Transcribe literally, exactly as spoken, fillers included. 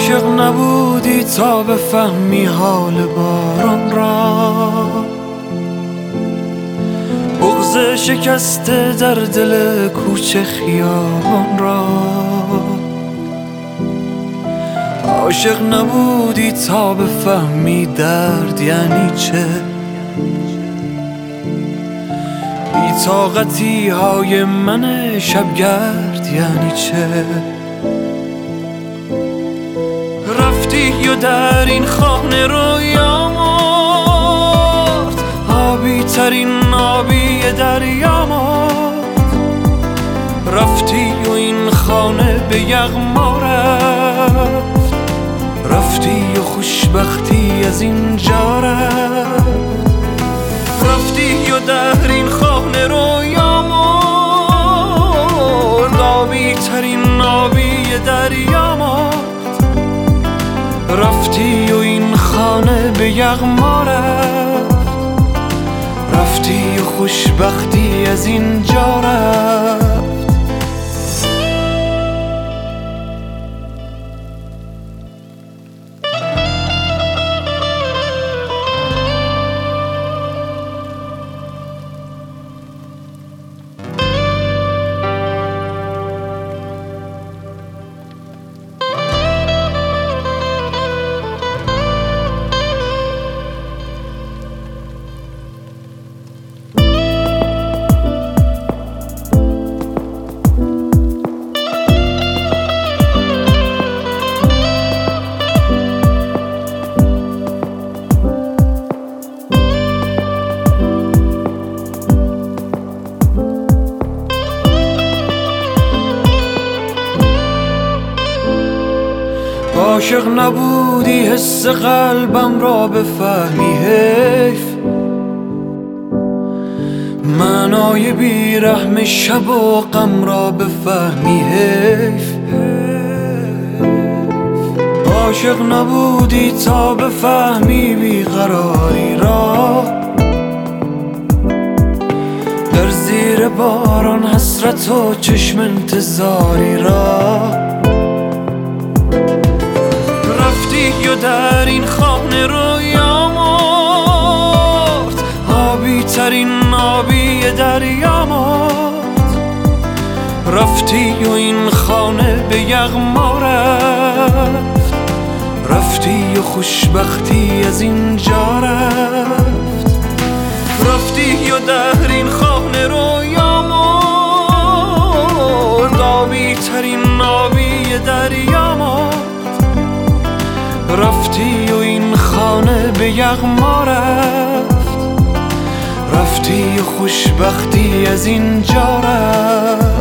عاشق نبودی تا بفهمی حال باران را، بغض شکسته در دل کوچه خیابان را. عاشق نبودی تا بفهمی درد یعنی چه، بی‌طاقتی های من شبگرد یعنی چه. رفتی و در این خانه رویا مرد، آبی ترین آبی دریا مرد. رفتی و این خانه به یغما رفت، رفتی و خوشبختی از اینجا رفت. رفتی و در این خانه رویا مرد، آبی ترین آبی دریا مرد. رفتی و این خانه به یغما رفت، رفتی و خوشبختی از اینجا رفت. عاشق نبودی حس قلبم را بفهمی حیف، معنای بیرحم شب و غم را بفهمی حیف. عاشق نبودی تا بفهمی بیقراری را، در زیر باران حسرت و چشم انتظاری را. رفتی و در این خانه رویا مرد، آبی ترین آبی دریا مرد. رفتی و این خانه به یغما رفت، رفتی و خوشبختی از اینجا رفت. رفتی و در این خانه رویا مرد، آبی ترین آبی دریا مرد. رفتی و این خانه به یغما رفت، رفتی و خوشبختی از اینجا رفت.